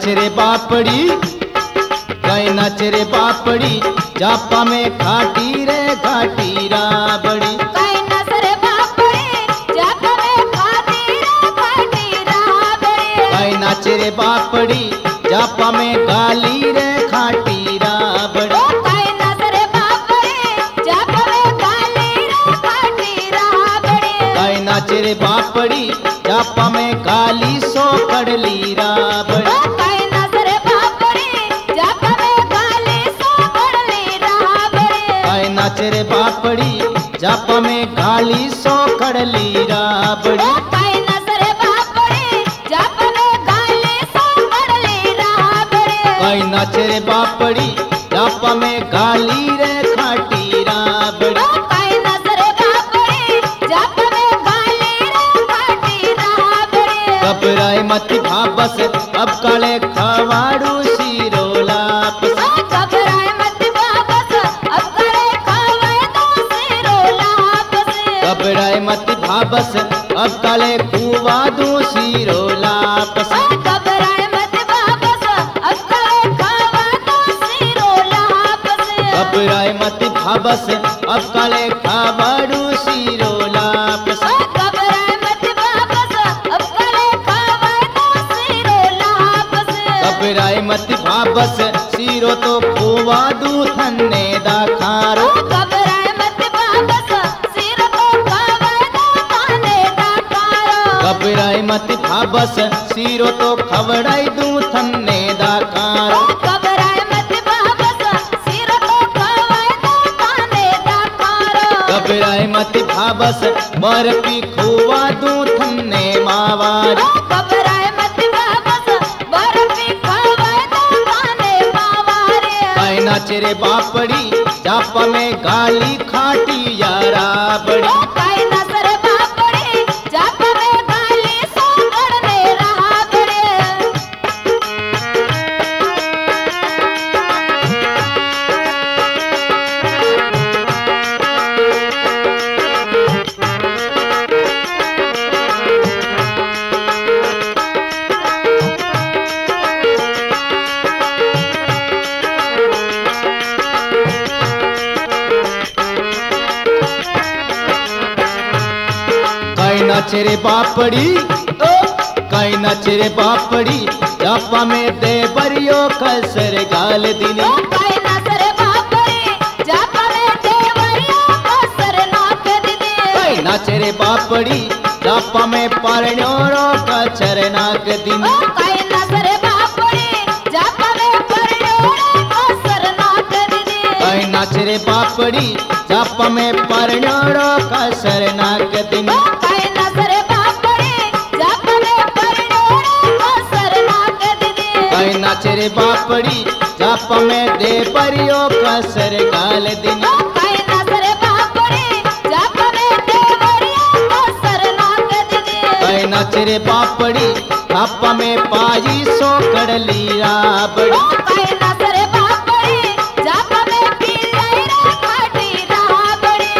रे बापड़ी, कहीं नाच रे बापड़ी, जापा में घाटी रे घाटी राबड़ी। कहीं नाच रे बापड़ी, जापा में घाटी रे घाटी राबड़ी। कहीं नाच रे बापड़ी, जापा में गाली रे घाटी राबड़ी। कहीं नाच रे बापड़ी, जापा में गाली रे घाटी राबड़ी। कहीं नाच रे बापड़ी, जापा में गाली सो कड़ली राबड़ी। कहीं नाच रे बापड़ी, जापा में गाली सो कड़ली राबड़ी। कहीं नाच रे बापड़ी, जापा में गाली सो कड़ली राबड़ी। कहीं नाच रे बापड़ी, जापा में गाली सो कड़ली राबड़ी। कहीं नाच रे बापड़ी, जापा में गाली रे घाटी राबड़ी। कहीं नाच रे बापड़ी, जापा में गाली रे घाटी राबड़ी। घबराए मत भाबस, अब काले खवाड़ू सीरो लापस। घबराए मत वापस, अब करे खावे तो सिरो लापस। घबराए मत भाबस, अब काले खुआ दू सीरो लापस। घबराए मत वापस, अब करे खावे तो सिरो लापस। घबराए मत भाबस, अब काले खवाड़ू सीरो लापस। घबराए मत वापस, अब करे खावे तो सिरो लापस। घबराए मत भाबस, सीरो तो खुआ दू थन्ने दा खारो। घबराए मत वापस, सिर को खावे तो ताने दाकारो। घबराए मत भाबस, सीरो तो खवड़ाई दू थन्ने दा खारो। घबराए मत वापस, सिर को खावे तो ताने दाकारो। घबराए मत भाबस, बर पी खुआ दू थन्ने मावारी। घबराए मत वापस, बर्फी खावे तो ताने बावारे। कहीं नाच रे बापड़ी, जापा में गाली खाटी यारा बड़ी। कहीं नाच रे बापड़ी, जापा में गाली सो गड़ने रहा बड़े। कहीं नाच रे बापड़ी, कहीं नाच रे बापड़ी, जापा में दे बरियो कसर गाल दिनी। कहीं नाच रे बापड़ी, जापा में देवरिया को सरनाक दीदी। कहीं नाच रे बापड़ी, जापा में परण्योरो कसर नाक दिनी। कहीं नाच रे बापड़ी, जापा में परण्योरे को सरनाक दीदी। कहीं नाच रे बापड़ी, जापा में परण्योरो कसर नाक दिनी। कहीं नाच रे बापड़ी, जापा में परण्योरे को सरनाक दीदी। कहीं नाच रे बापड़ी, जापा में दे बरियो कसर गाल दिनी। कहीं नाच रे बापड़ी, जापा में देवरिया को सरनाक दीदी। कहीं नाच रे बापड़ी, जापा में पाजी सो कड़ली राबड़ी। कहीं नाच रे बापड़ी, जापा में पीलाई रे घाटी राबड़ी।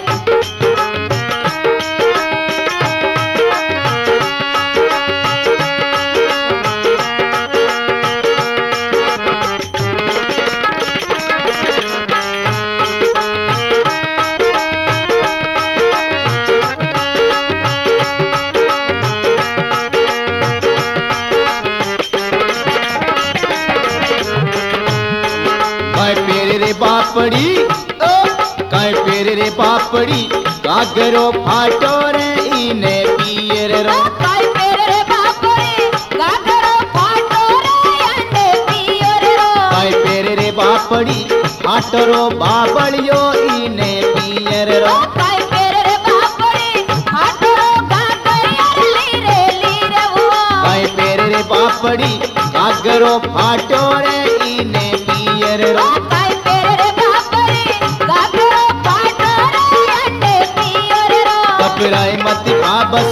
बापड़ी, काय पेर रे बापड़ी, गागरो फाटो रे इने पियर रो। काय पेर रे बापड़ी, गागरो फाटो रे अंडे पियर रो। काय पेर रे बापड़ी, फाटरो बाबलियो इने पियर रो। काय पेर रे बापड़ी, फाटरो गागरियर लीरे वो। काय पेर रे बापड़ी, गागरो फाटो रे इने पियर रो। काय पेर रे बापड़ी, गागरो फाटो रे अंडे पियर रो। कपराई मत भाबस,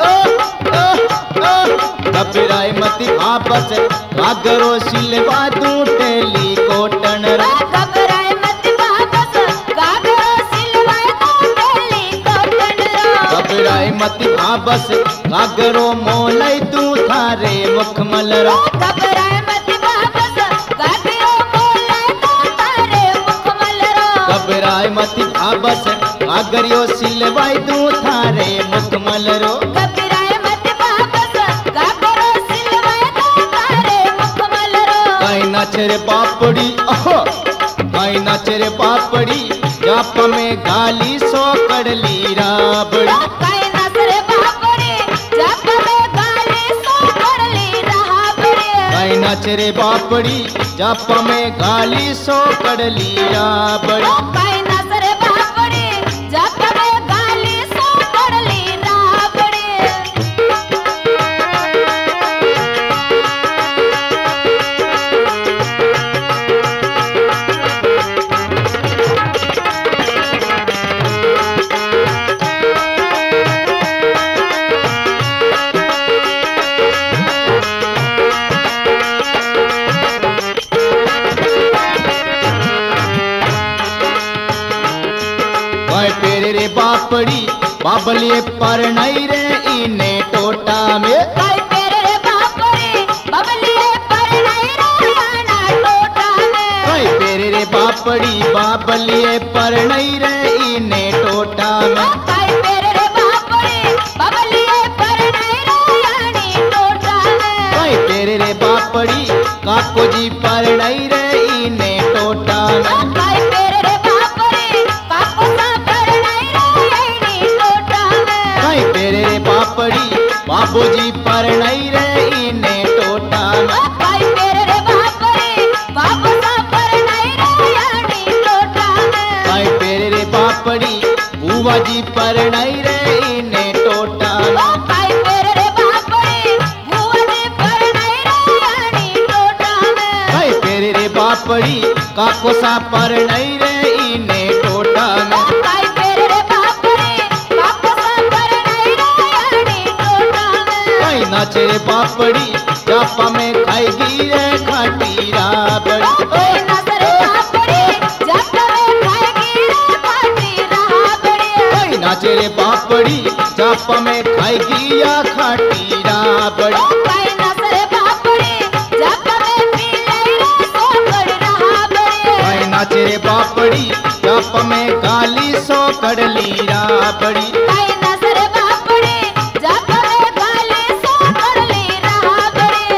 कपराई मत भाबस, गागरो सिलवा दूं टेली कोटन रो। घबराए मत वापस, गागरो सिलवाए तो टेली कोटन रो। घबराए मत भाबस, गागरो मोलई तू थारे मुखमल रो। घबराए मती भाबस कागरियो सिलवाई दूं थारे मुकमल रो। घबराए मत बाबस का करो सिलवाए दो तारे मुकमल रो। काई नाच रे बापड़ी ओहो काई नाच रे बापड़ी जाप में गाली सो कड़ली राबड़ी। काई नसरे बापड़े जप में गाली सो करली रहा बड़े। काई नाच रे बापड़ी जाप में गाली सो कड़ली राबड़ी। काई नसरे बापड़े जप में गाली सो करली रहा बड़े। काई पेरे रे बापड़ी बाबलिए पर नहीं रे इने टोटा में। काई पेरे रे बापड़े बबलिए पर नहीं रहना टोटा में। काई पेरे रे बापड़ी बाबलिए पर नहीं रे इने टोटा में। काई पेरे रे बापड़े बबलिए पर नहीं रहनी टोटा में। काई पेरे रे बापड़ी काको जी पर नहीं रे इने टोटा में। काई पेरे रे बापड़े काको सा पर नहीं रहनी टोटा में। काई पेरे रे बापड़ी बाबूजी पर नहीं रे इने टोटा में। काई पेरे रे बापड़े बाबू सा पर नहीं रहनी टोटा में। काई पेरे रे बापड़ी बुआ जी पर नहीं रे इने टोटा में। काई पेरे रे बापड़े बुआ जी पर नहीं रहनी टोटा में। काई पेरे रे बापड़ी काको सा पर नहीं रे इने टोटा में। काई पेरे रे बापड़े काको सा पर नहीं रहनी टोटा में। काई नाच रे बापड़ी जापा में खाएगी रे खाटी राबड़ी। काई नसरे बापड़े जप में खाएगी रे खाटी रहा बड़े। काई नाच रे बापड़ी जापा में खाएगी या खाटी राबड़ी। काई नसरे बापड़े जप में पी ले रे सोकर रहा बड़े। काई नाच रे बापड़ी जापा में गाली सो कड़ली राबड़ी। काई नसरे बापड़े जप में गाली सोकर ले रहा बड़े।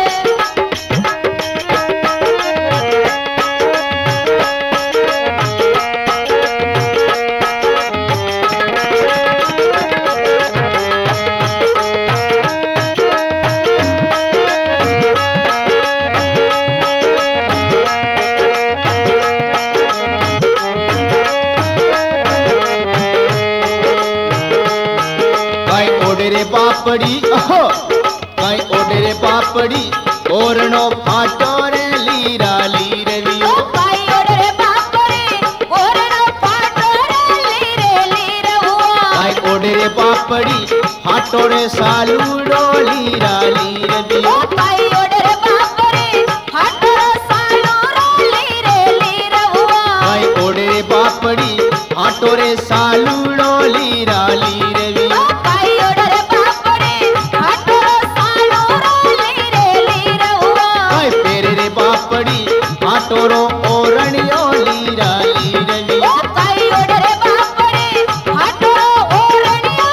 काई ओडे रे बापड़ी ओहो काई ओडे रे बापड़ी ओरनो फाटो रे लीरा लीरवियो। काई ओडरे बापड़े ओरनो फाटो रे लीरे हुआ। काई ओडे रे बापड़ी फाटो रे सालूडो लीरा लीरवियो। काई ओडरे बापड़े फाटो सालो रो लीरे हुआ। काई ओडे रे बापड़ी फाटो रे सालूडो लीरा लीरवियो। काई ओडरे बापड़े फाटो सालो रो लीरे हुआ। काई पेरे रे बापड़ी फाटो रो ओरणियो लीरा लीरवियो। काई ओडरे बापड़े फाटो ओरनियो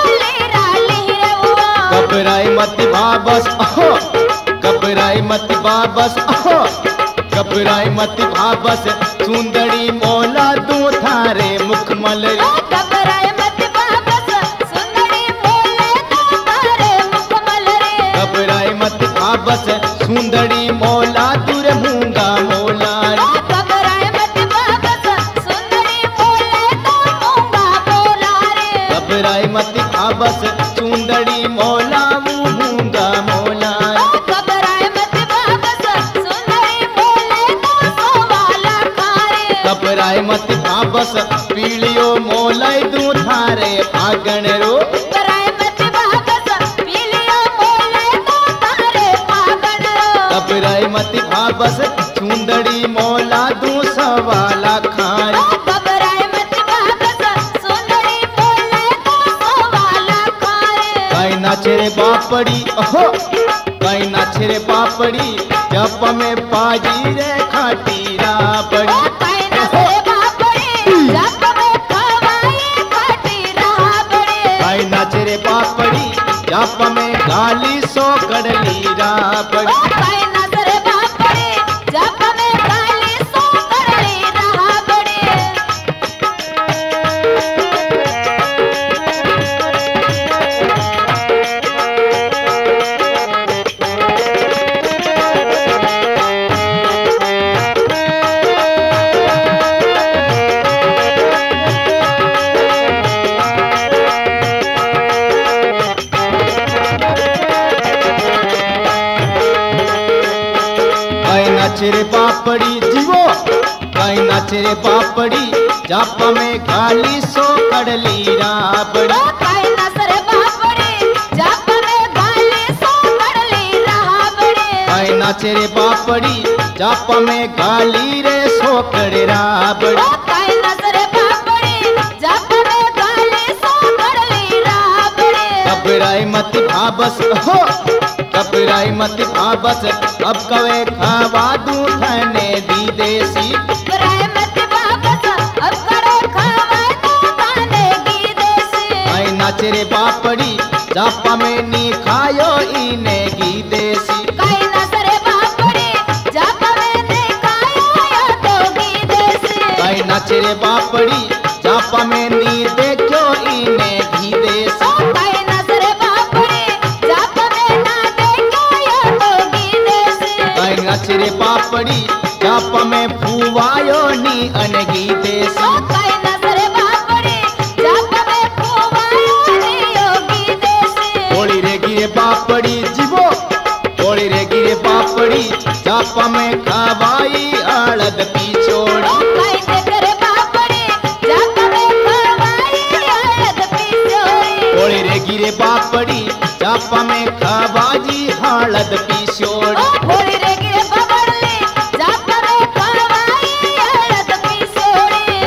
लीरे हुआ। घबराई मत भाबस ओहो घबराई मत भाबस ओहो घबराई मत भाबस सुंदरी मौला दूं थारे मुखमल रे। घबराए मत बाबस सुंदरी बोले तो तारे मुकमल रे। घबराई मत भाबस सुंदरी मौला दूर मूंगा मौला रे। घबराए मत बाबस सुंदरी बोले तो मूंगा बोला रे। घबराई मत भाबस सुंदरी मौला मूंगा मौला रे। घबराए मत बाबस सुंदरी बोले तो सोवाला खारे। घबराई मत भाबस पीलियो मौलाई दूं थारे फागण रो। घबराए मत बाबस पीलियो बोले तो तारे पागल रो। घबराई मत भाबस सुंदरी मौला दूं सवाला खारे। घबराए मत बाबस सुंदरी बोले तो सोवाला खारे। काई नाच रे बापड़ी ओहो काई नाच रे बापड़ी जप में पाजी रे खाटी राबड़ी। काई नसरे बापड़े जप में नाचे रे बापड़ी जाप में गाली सो कड़ली राबड़ी काय नसर बापडे जाप में गाली सो कडली राबडे काय नाचे रे बापड़ी जाप में गाली रे सो कड़े राबड़ी काय नसर बापडे जाप में गाली सो कडली राबडे घबराई मत भाबस हो घबराई मत भाबस अब कवे खावा दूं थाने दी देसी कराय मत वापस अब करे खावा तू ताने की देसी आई नाचे रे बापड़ी जापा में नी खायो इने की देसी काय नसर बापडे जाप में ने कायो या तो की देसी आई नाचे रे बापड़ी जापा में नी देखो इने की देसी काय नसर बापडे जाप में ना देखो या तो की देसी आई नाचे रे बापड़ी जापा में फुवायो नी अनगी देसी काय नसर बापडे जाप में फुवायो ने योगी देसी होली रे गिरे बापड़ी जीवो होली रे गिरे बापड़ी जापा में खावाई आड़द पिछोड़ी काय ते करे बापडे जाप में खवाई हळद पिसोरी होली रे गिरे बापड़ी जापा में खावाजी हालद पिछोड़ी होळी रे गिरे बबडले जाप में खवाई हळद पिसोरी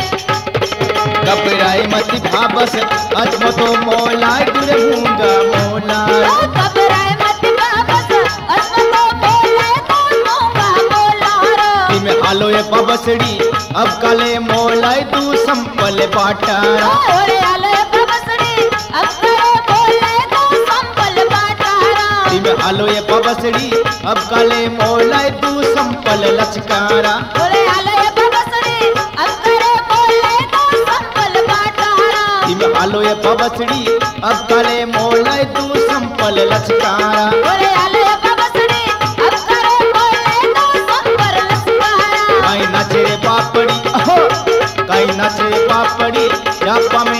घबराई मत भाबस अजम तो मोला गिर मूंगा मोला घबराय मत वापस असमतो बोले तो मूंगा बोलारो में हालो ये बबसड़ी अब कले मोला तू संपल बाटारा ओरे आले बबसड़ी अब करे बोले तो संपल बाटारा में हालो ये बबसड़ी अब कले मोला तू संपल लचकारा ओरे आले बबसड़ी अब करे बोले तो संपल बाटारा में हालो ये बबसड़ी अब कले मोला तू संपल लचकारा ओरे आले बबसड़ी अब करे बोले तो संपल लसकारा काई नाचे रे बापड़ी अहो काई नाचे रे बापड़ी जापा